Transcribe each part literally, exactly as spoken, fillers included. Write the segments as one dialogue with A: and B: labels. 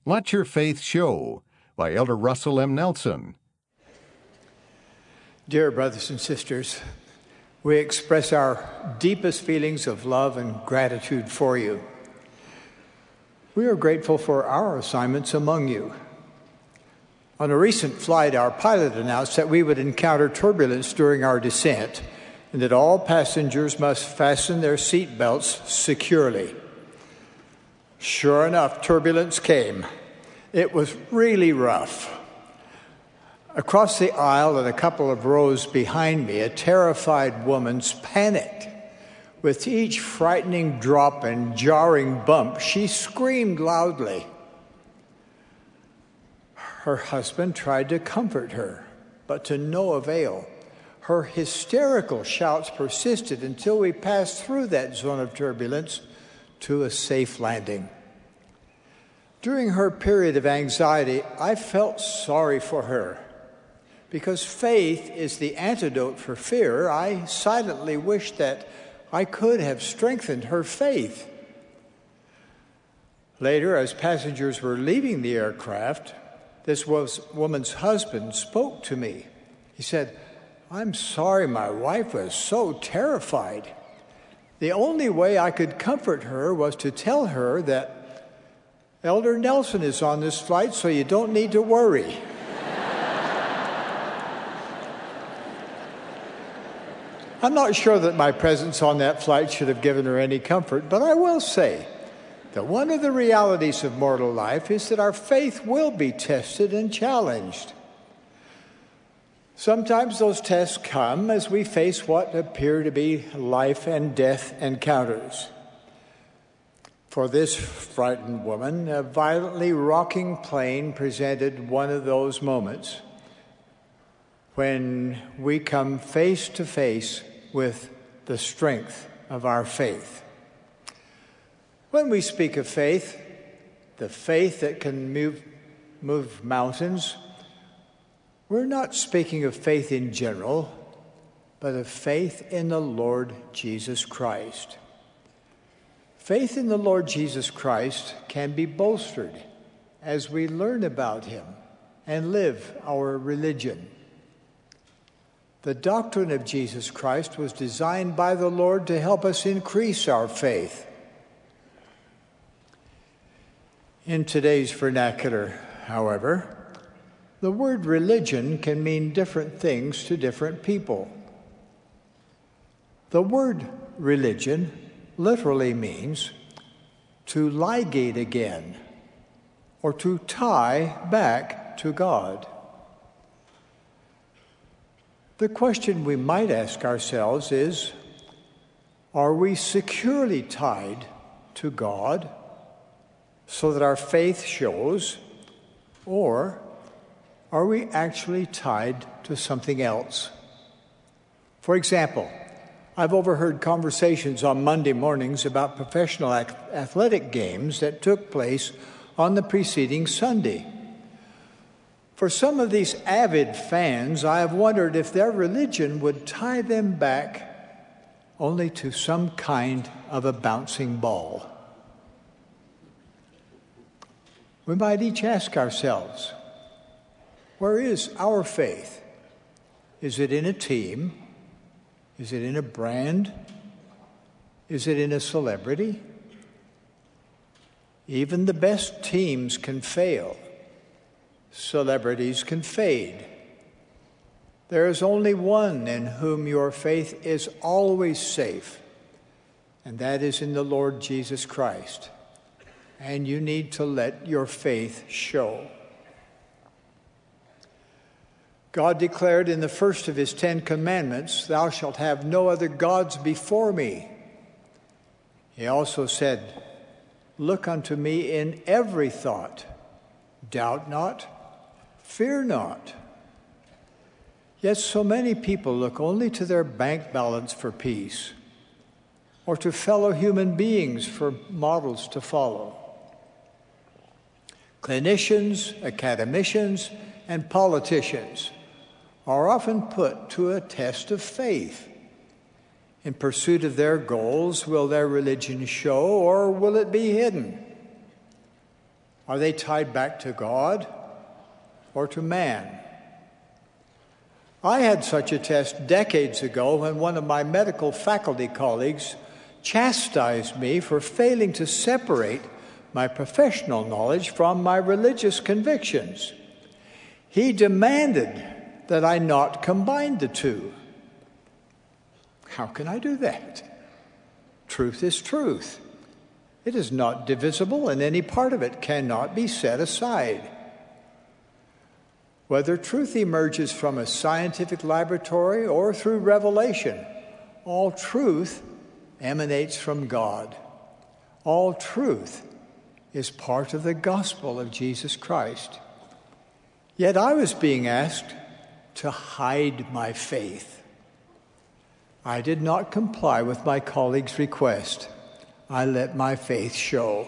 A: Let Your Faith Show by Elder Russell M. Nelson.
B: Dear brothers and sisters, we express our deepest feelings of love and gratitude for you. We are grateful for our assignments among you. On a recent flight, our pilot announced that we would encounter turbulence during our descent and that all passengers must fasten their seat belts securely. Sure enough, turbulence came. It was really rough. Across the aisle and a couple of rows behind me, a terrified woman panicked. With each frightening drop and jarring bump, she screamed loudly. Her husband tried to comfort her, but to no avail. Her hysterical shouts persisted until we passed through that zone of turbulence to a safe landing. During her period of anxiety, I felt sorry for her. Because faith is the antidote for fear, I silently wished that I could have strengthened her faith. Later, as passengers were leaving the aircraft, this was, woman's husband spoke to me. He said, "I'm sorry my wife was so terrified. The only way I could comfort her was to tell her that Elder Nelson is on this flight, so you don't need to worry." I'm not sure that my presence on that flight should have given her any comfort, but I will say that one of the realities of mortal life is that our faith will be tested and challenged. Sometimes those tests come as we face what appear to be life and death encounters. For this frightened woman, a violently rocking plane presented one of those moments when we come face to face with the strength of our faith. When we speak of faith, the faith that can move, move mountains, we're not speaking of faith in general, but of faith in the Lord Jesus Christ. Faith in the Lord Jesus Christ can be bolstered as we learn about him and live our religion. The doctrine of Jesus Christ was designed by the Lord to help us increase our faith. In today's vernacular, however, the word religion can mean different things to different people. The word religion literally means to ligate again or to tie back to God. The question we might ask ourselves is, are we securely tied to God so that our faith shows, or are we actually tied to something else? For example, I've overheard conversations on Monday mornings about professional athletic games that took place on the preceding Sunday. For some of these avid fans, I have wondered if their religion would tie them back only to some kind of a bouncing ball. We might each ask ourselves, where is our faith? Is it in a team? Is it in a brand? Is it in a celebrity? Even the best teams can fail. Celebrities can fade. There is only one in whom your faith is always safe, and that is in the Lord Jesus Christ. And you need to let your faith show. God declared in the first of his Ten Commandments, "Thou shalt have no other gods before me." He also said, "Look unto me in every thought. Doubt not, fear not." Yet so many people look only to their bank balance for peace, or to fellow human beings for models to follow. Clinicians, academicians, and politicians are often put to a test of faith. In pursuit of their goals, will their religion show, or will it be hidden? Are they tied back to God or to man? I had such a test decades ago when one of my medical faculty colleagues chastised me for failing to separate my professional knowledge from my religious convictions. He demanded that I not combine the two. How can I do that? Truth is truth. It is not divisible, and any part of it cannot be set aside. Whether truth emerges from a scientific laboratory or through revelation, all truth emanates from God. All truth is part of the gospel of Jesus Christ. Yet I was being asked to hide my faith. I did not comply with my colleague's request. I let my faith show.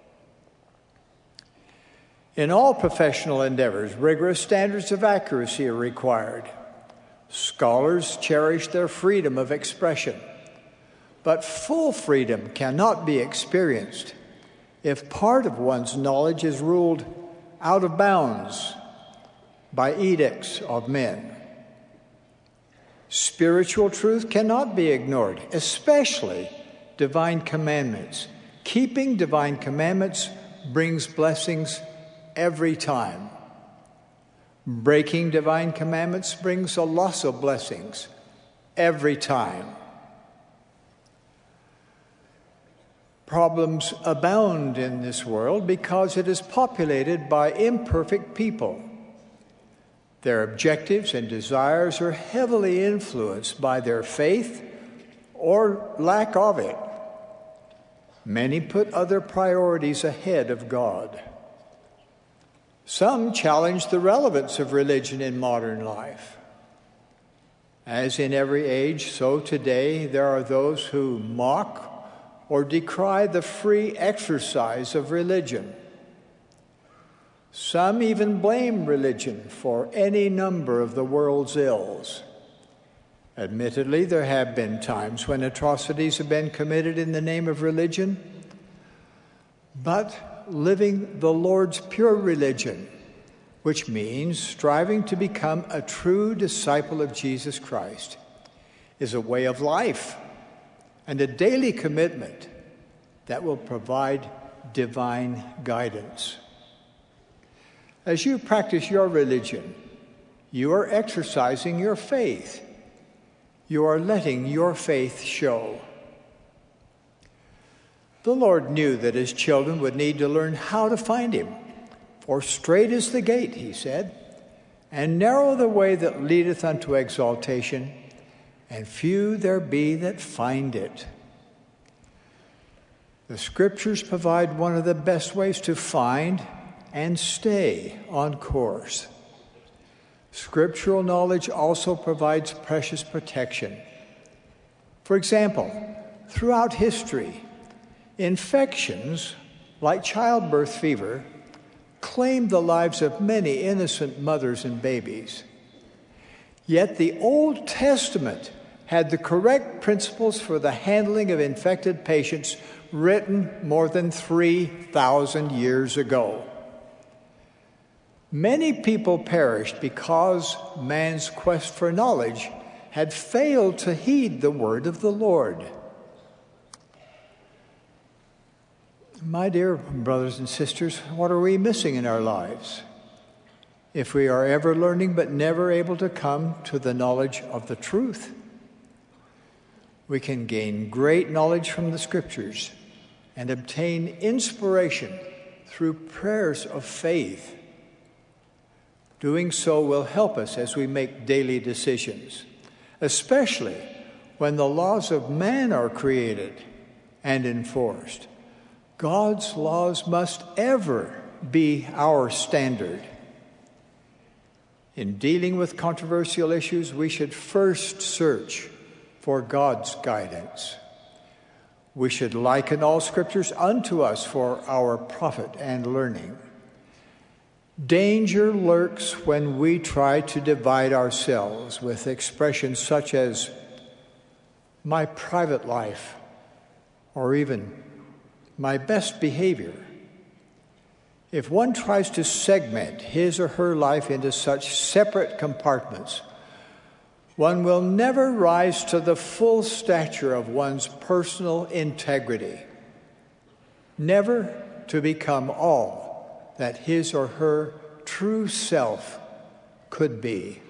B: In all professional endeavors, rigorous standards of accuracy are required. Scholars cherish their freedom of expression, but full freedom cannot be experienced if part of one's knowledge is ruled out of bounds by edicts of men. Spiritual truth cannot be ignored, especially divine commandments. Keeping divine commandments brings blessings every time. Breaking divine commandments brings a loss of blessings every time. Problems abound in this world because it is populated by imperfect people. Their objectives and desires are heavily influenced by their faith or lack of it. Many put other priorities ahead of God. Some challenge the relevance of religion in modern life. As in every age, so today there are those who mock or decry the free exercise of religion. Some even blame religion for any number of the world's ills. Admittedly, there have been times when atrocities have been committed in the name of religion, but living the Lord's pure religion, which means striving to become a true disciple of Jesus Christ, is a way of life and a daily commitment that will provide divine guidance. As you practice your religion, you are exercising your faith. You are letting your faith show. The Lord knew that his children would need to learn how to find him. For straight is the gate, he said, and narrow the way that leadeth unto exaltation, and few there be that find it. The Scriptures provide one of the best ways to find and stay on course. Scriptural knowledge also provides precious protection. For example, throughout history, infections like childbirth fever claimed the lives of many innocent mothers and babies. Yet the Old Testament had the correct principles for the handling of infected patients written more than three thousand years ago. Many people perished because man's quest for knowledge had failed to heed the word of the Lord. My dear brothers and sisters, what are we missing in our lives if we are ever learning but never able to come to the knowledge of the truth? We can gain great knowledge from the Scriptures and obtain inspiration through prayers of faith. Doing so will help us as we make daily decisions, especially when the laws of man are created and enforced. God's laws must ever be our standard. In dealing with controversial issues, we should first search for God's guidance. We should liken all Scriptures unto us for our profit and learning. Danger lurks when we try to divide ourselves with expressions such as my private life or even my best behavior. If one tries to segment his or her life into such separate compartments, one will never rise to the full stature of one's personal integrity, never to become all that his or her true self could be.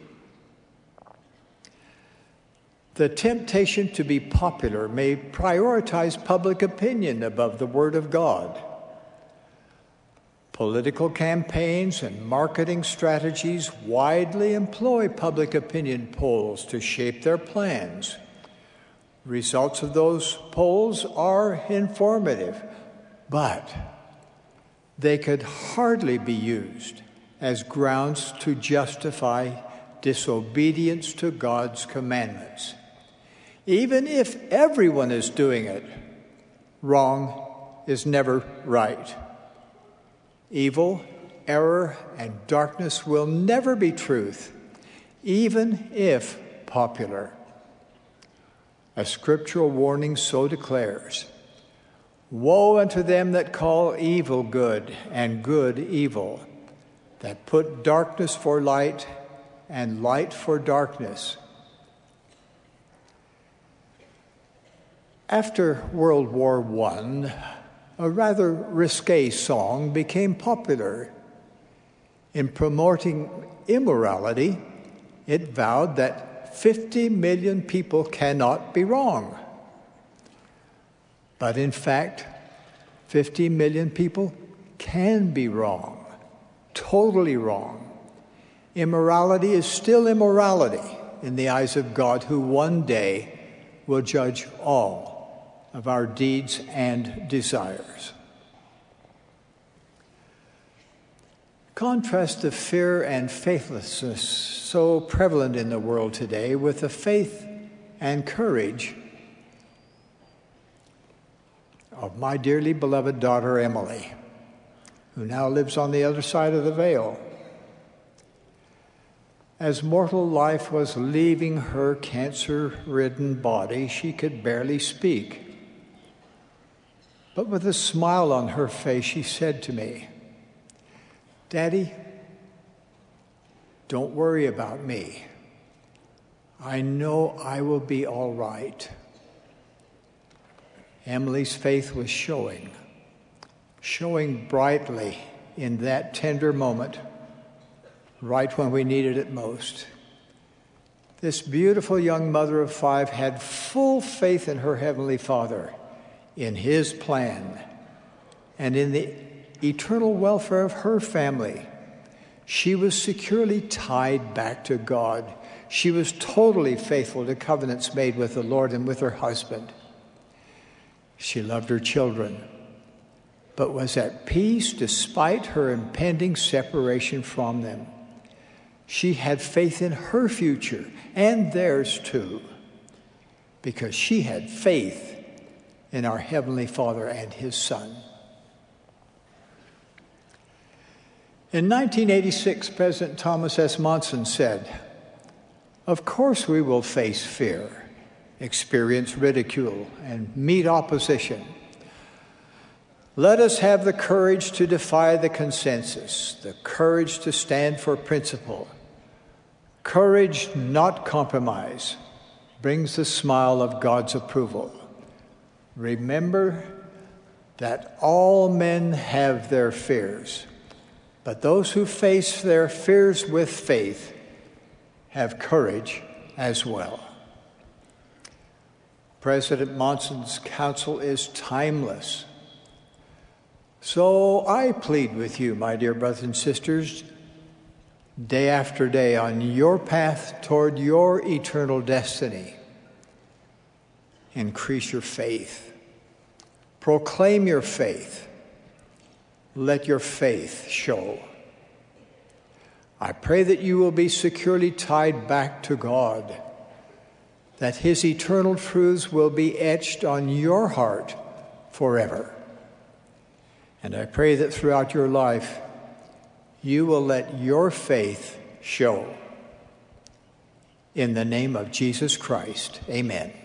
B: The temptation to be popular may prioritize public opinion above the Word of God. Political campaigns and marketing strategies widely employ public opinion polls to shape their plans. Results of those polls are informative, but they could hardly be used as grounds to justify disobedience to God's commandments. Even if everyone is doing it, wrong is never right. Evil, error, and darkness will never be truth, even if popular. A scriptural warning so declares, "Woe unto them that call evil good and good evil, that put darkness for light and light for darkness." After World War One, a rather risque song became popular. In promoting immorality, it vowed that fifty million people cannot be wrong. But in fact, fifty million people can be wrong, totally wrong. Immorality is still immorality in the eyes of God, who one day will judge all of our deeds and desires. Contrast the fear and faithlessness so prevalent in the world today with the faith and courage of my dearly beloved daughter Emily, who now lives on the other side of the veil. As mortal life was leaving her cancer-ridden body, she could barely speak. But with a smile on her face, she said to me, "Daddy, don't worry about me. I know I will be all right." Emily's faith was showing, showing brightly in that tender moment, right when we needed it most. This beautiful young mother of five had full faith in her Heavenly Father, in His plan, and in the eternal welfare of her family. She was securely tied back to God. She was totally faithful to covenants made with the Lord and with her husband. She loved her children, but was at peace despite her impending separation from them. She had faith in her future and theirs too, because she had faith in our Heavenly Father and His Son. In nineteen eighty-six, President Thomas S. Monson said, "Of course we will face fear, experience ridicule, and meet opposition. Let us have the courage to defy the consensus, the courage to stand for principle. Courage, not compromise, brings the smile of God's approval. Remember that all men have their fears, but those who face their fears with faith have courage as well." President Monson's counsel is timeless. So I plead with you, my dear brothers and sisters, day after day on your path toward your eternal destiny, increase your faith. Proclaim your faith. Let your faith show. I pray that you will be securely tied back to God, that His eternal truths will be etched on your heart forever. And I pray that throughout your life, you will let your faith show. In the name of Jesus Christ, amen.